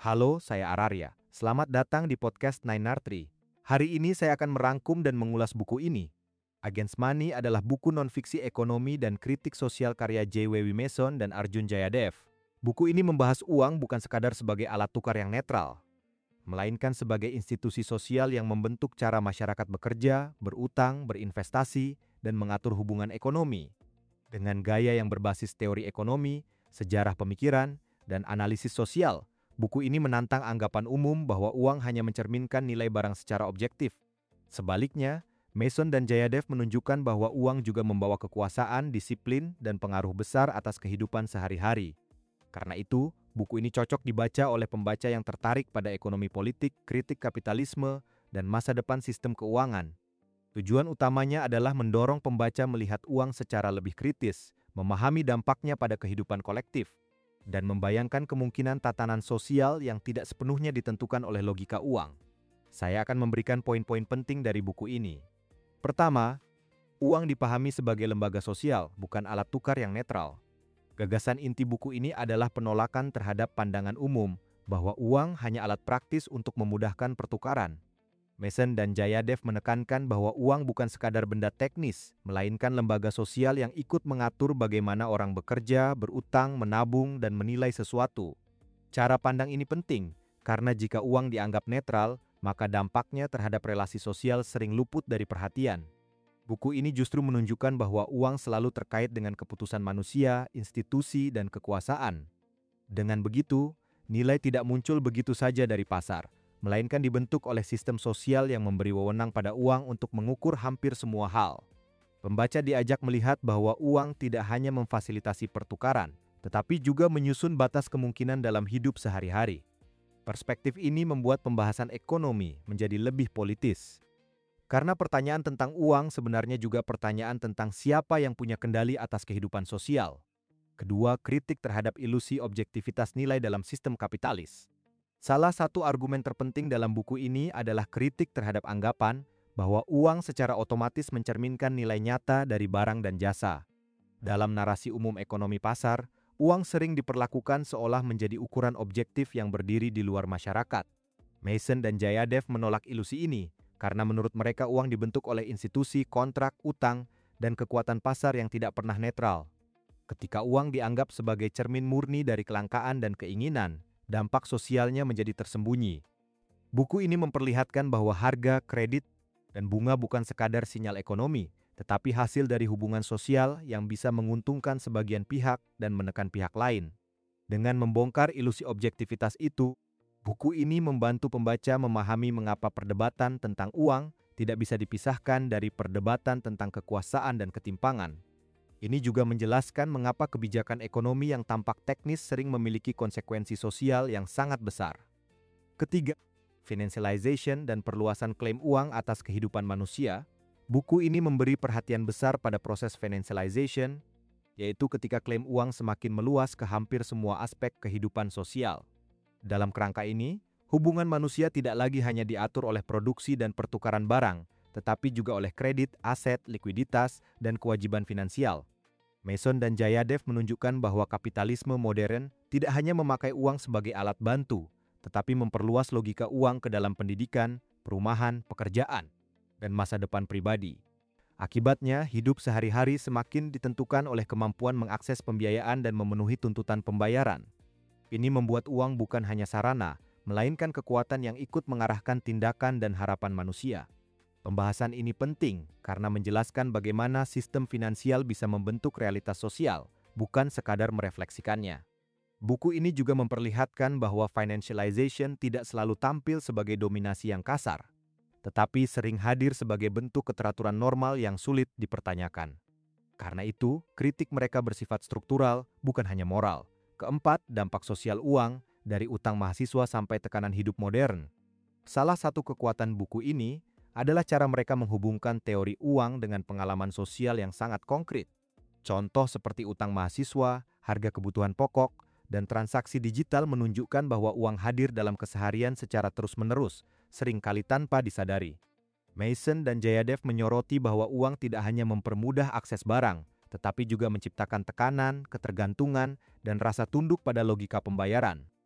Halo, saya Ararya. Selamat datang di podcast Nine Tree. Hari ini saya akan merangkum dan mengulas buku ini. Against Money adalah buku non-fiksi ekonomi dan kritik sosial karya J. W. Mason dan Arjun Jayadev. Buku ini membahas uang bukan sekadar sebagai alat tukar yang netral, melainkan sebagai institusi sosial yang membentuk cara masyarakat bekerja, berutang, berinvestasi, dan mengatur hubungan ekonomi. Dengan gaya yang berbasis teori ekonomi, sejarah pemikiran, dan analisis sosial, buku ini menantang anggapan umum bahwa uang hanya mencerminkan nilai barang secara objektif. Sebaliknya, Mason dan Jayadev menunjukkan bahwa uang juga membawa kekuasaan, disiplin, dan pengaruh besar atas kehidupan sehari-hari. Karena itu, buku ini cocok dibaca oleh pembaca yang tertarik pada ekonomi politik, kritik kapitalisme, dan masa depan sistem keuangan. Tujuan utamanya adalah mendorong pembaca melihat uang secara lebih kritis, memahami dampaknya pada kehidupan kolektif, dan membayangkan kemungkinan tatanan sosial yang tidak sepenuhnya ditentukan oleh logika uang. Saya akan memberikan poin-poin penting dari buku ini. Pertama, uang dipahami sebagai lembaga sosial, bukan alat tukar yang netral. Gagasan inti buku ini adalah penolakan terhadap pandangan umum bahwa uang hanya alat praktis untuk memudahkan pertukaran. Mason dan Jayadev menekankan bahwa uang bukan sekadar benda teknis, melainkan lembaga sosial yang ikut mengatur bagaimana orang bekerja, berutang, menabung, dan menilai sesuatu. Cara pandang ini penting, karena jika uang dianggap netral, maka dampaknya terhadap relasi sosial sering luput dari perhatian. Buku ini justru menunjukkan bahwa uang selalu terkait dengan keputusan manusia, institusi, dan kekuasaan. Dengan begitu, nilai tidak muncul begitu saja dari pasar, melainkan dibentuk oleh sistem sosial yang memberi wewenang pada uang untuk mengukur hampir semua hal. Pembaca diajak melihat bahwa uang tidak hanya memfasilitasi pertukaran, tetapi juga menyusun batas kemungkinan dalam hidup sehari-hari. Perspektif ini membuat pembahasan ekonomi menjadi lebih politis. Karena pertanyaan tentang uang sebenarnya juga pertanyaan tentang siapa yang punya kendali atas kehidupan sosial. Kedua, kritik terhadap ilusi objektivitas nilai dalam sistem kapitalis. Salah satu argumen terpenting dalam buku ini adalah kritik terhadap anggapan bahwa uang secara otomatis mencerminkan nilai nyata dari barang dan jasa. Dalam narasi umum ekonomi pasar, uang sering diperlakukan seolah menjadi ukuran objektif yang berdiri di luar masyarakat. Mason dan Jayadev menolak ilusi ini, karena menurut mereka uang dibentuk oleh institusi, kontrak, utang, dan kekuatan pasar yang tidak pernah netral. Ketika uang dianggap sebagai cermin murni dari kelangkaan dan keinginan, dampak sosialnya menjadi tersembunyi. Buku ini memperlihatkan bahwa harga, kredit, dan bunga bukan sekadar sinyal ekonomi, tetapi hasil dari hubungan sosial yang bisa menguntungkan sebagian pihak dan menekan pihak lain. Dengan membongkar ilusi objektivitas itu, buku ini membantu pembaca memahami mengapa perdebatan tentang uang tidak bisa dipisahkan dari perdebatan tentang kekuasaan dan ketimpangan. Ini juga menjelaskan mengapa kebijakan ekonomi yang tampak teknis sering memiliki konsekuensi sosial yang sangat besar. Ketiga, financialization dan perluasan klaim uang atas kehidupan manusia. Buku ini memberi perhatian besar pada proses financialization, yaitu ketika klaim uang semakin meluas ke hampir semua aspek kehidupan sosial. Dalam kerangka ini, hubungan manusia tidak lagi hanya diatur oleh produksi dan pertukaran barang, tetapi juga oleh kredit, aset, likuiditas, dan kewajiban finansial. Mason dan Jayadev menunjukkan bahwa kapitalisme modern tidak hanya memakai uang sebagai alat bantu, tetapi memperluas logika uang ke dalam pendidikan, perumahan, pekerjaan, dan masa depan pribadi. Akibatnya, hidup sehari-hari semakin ditentukan oleh kemampuan mengakses pembiayaan dan memenuhi tuntutan pembayaran. Ini membuat uang bukan hanya sarana, melainkan kekuatan yang ikut mengarahkan tindakan dan harapan manusia. Pembahasan ini penting karena menjelaskan bagaimana sistem finansial bisa membentuk realitas sosial, bukan sekadar merefleksikannya. Buku ini juga memperlihatkan bahwa financialization tidak selalu tampil sebagai dominasi yang kasar, tetapi sering hadir sebagai bentuk keteraturan normal yang sulit dipertanyakan. Karena itu, kritik mereka bersifat struktural, bukan hanya moral. Keempat, dampak sosial uang, dari utang mahasiswa sampai tekanan hidup modern. Salah satu kekuatan buku ini adalah cara mereka menghubungkan teori uang dengan pengalaman sosial yang sangat konkret. Contoh seperti utang mahasiswa, harga kebutuhan pokok, dan transaksi digital menunjukkan bahwa uang hadir dalam keseharian secara terus-menerus, seringkali tanpa disadari. Mason dan Jayadev menyoroti bahwa uang tidak hanya mempermudah akses barang, tetapi juga menciptakan tekanan, ketergantungan, dan rasa tunduk pada logika pembayaran.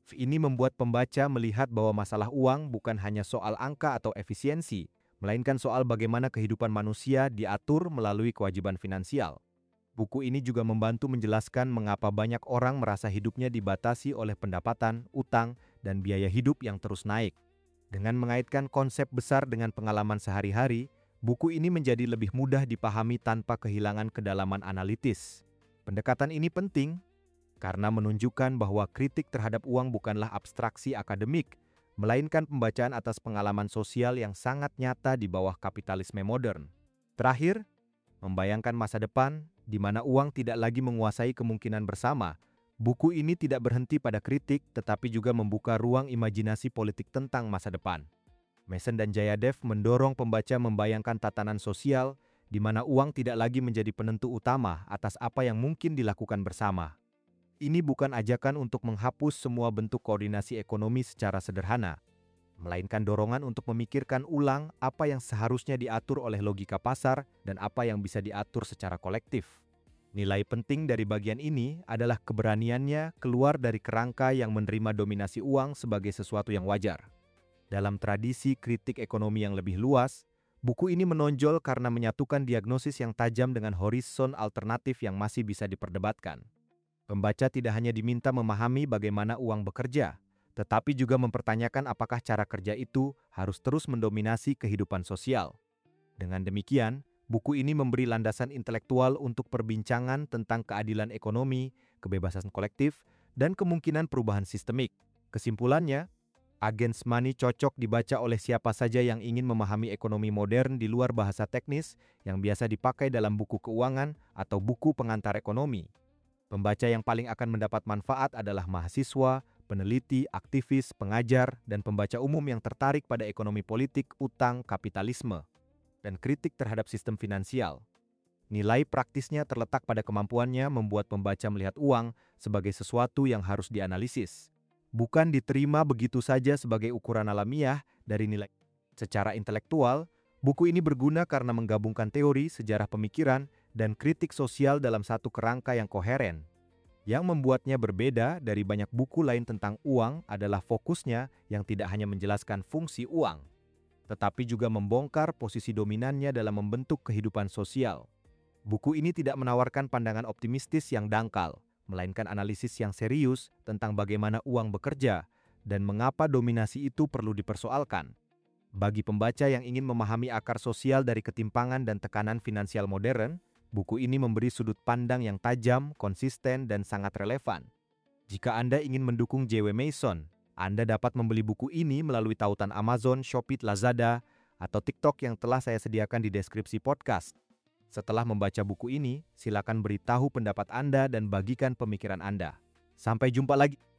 Ini membuat pembaca melihat bahwa masalah uang bukan hanya soal angka atau efisiensi, melainkan soal bagaimana kehidupan manusia diatur melalui kewajiban finansial. Buku ini juga membantu menjelaskan mengapa banyak orang merasa hidupnya dibatasi oleh pendapatan, utang, dan biaya hidup yang terus naik. Dengan mengaitkan konsep besar dengan pengalaman sehari-hari, buku ini menjadi lebih mudah dipahami tanpa kehilangan kedalaman analitis. Pendekatan ini penting karena menunjukkan bahwa kritik terhadap uang bukanlah abstraksi akademik, melainkan pembacaan atas pengalaman sosial yang sangat nyata di bawah kapitalisme modern. Terakhir, membayangkan masa depan di mana uang tidak lagi menguasai kemungkinan bersama. Buku ini tidak berhenti pada kritik, tetapi juga membuka ruang imajinasi politik tentang masa depan. Mason dan Jayadev mendorong pembaca membayangkan tatanan sosial di mana uang tidak lagi menjadi penentu utama atas apa yang mungkin dilakukan bersama. Ini bukan ajakan untuk menghapus semua bentuk koordinasi ekonomi secara sederhana, melainkan dorongan untuk memikirkan ulang apa yang seharusnya diatur oleh logika pasar dan apa yang bisa diatur secara kolektif. Nilai penting dari bagian ini adalah keberaniannya keluar dari kerangka yang menerima dominasi uang sebagai sesuatu yang wajar. Dalam tradisi kritik ekonomi yang lebih luas, buku ini menonjol karena menyatukan diagnosis yang tajam dengan horizon alternatif yang masih bisa diperdebatkan. Pembaca tidak hanya diminta memahami bagaimana uang bekerja, tetapi juga mempertanyakan apakah cara kerja itu harus terus mendominasi kehidupan sosial. Dengan demikian, buku ini memberi landasan intelektual untuk perbincangan tentang keadilan ekonomi, kebebasan kolektif, dan kemungkinan perubahan sistemik. Kesimpulannya, Against Money cocok dibaca oleh siapa saja yang ingin memahami ekonomi modern di luar bahasa teknis yang biasa dipakai dalam buku keuangan atau buku pengantar ekonomi. Pembaca yang paling akan mendapat manfaat adalah mahasiswa, peneliti, aktivis, pengajar, dan pembaca umum yang tertarik pada ekonomi politik, utang, kapitalisme, dan kritik terhadap sistem finansial. Nilai praktisnya terletak pada kemampuannya membuat pembaca melihat uang sebagai sesuatu yang harus dianalisis, bukan diterima begitu saja sebagai ukuran alamiah dari nilai. Secara intelektual, buku ini berguna karena menggabungkan teori, sejarah pemikiran, dan kritik sosial dalam satu kerangka yang koheren. Yang membuatnya berbeda dari banyak buku lain tentang uang adalah fokusnya yang tidak hanya menjelaskan fungsi uang, tetapi juga membongkar posisi dominannya dalam membentuk kehidupan sosial. Buku ini tidak menawarkan pandangan optimistis yang dangkal, melainkan analisis yang serius tentang bagaimana uang bekerja dan mengapa dominasi itu perlu dipersoalkan. Bagi pembaca yang ingin memahami akar sosial dari ketimpangan dan tekanan finansial modern, buku ini memberi sudut pandang yang tajam, konsisten, dan sangat relevan. Jika Anda ingin mendukung J.W. Mason, Anda dapat membeli buku ini melalui tautan Amazon, Shopee, Lazada, atau TikTok yang telah saya sediakan di deskripsi podcast. Setelah membaca buku ini, silakan beritahu pendapat Anda dan bagikan pemikiran Anda. Sampai jumpa lagi.